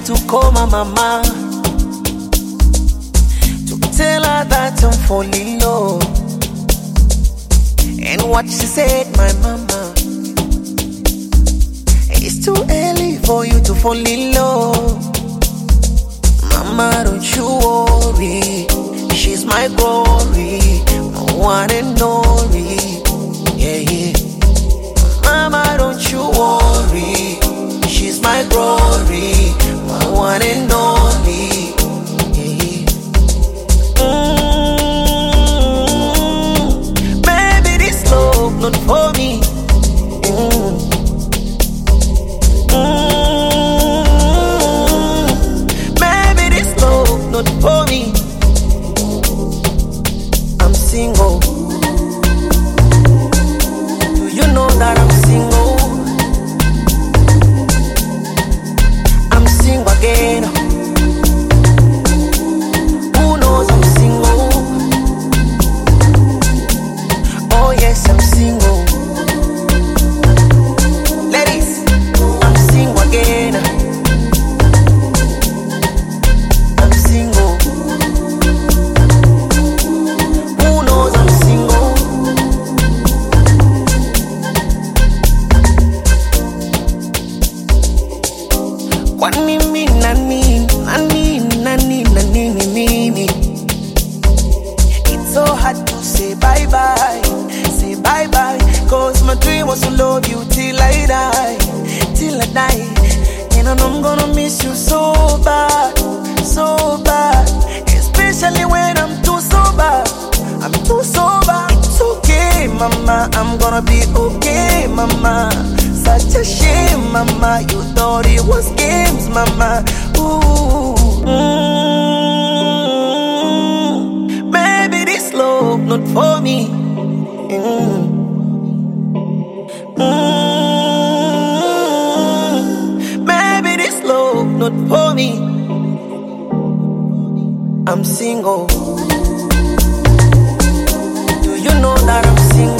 to call my mama to tell her that I'm falling low. And what she said, my mama, it's too early for you to fall in love. Mama, don't you worry, she's my glory, my one and only. Yeah, yeah. Mama, don't you worry, she's my glory, my one and only. Yeah, yeah. Baby, this love not for me. Baby, this love not for me. I'm single. Do you know that I'm single? I'm single again. Who knows I'm single? Oh yes, I'm single. Ladies, I'm single again. I'm single. Who knows I'm single? Kwani mi nani? It's so hard to say bye bye, cause my dream was to love you till I die, and I know I'm gonna miss you so bad, especially when I'm too sober. It's okay, mama, I'm gonna be okay, mama. Such a shame, mama, you thought it was games, mama. Ooh, Baby, this love not for me. Baby, this love not for me. I'm single. Do you know that I'm single?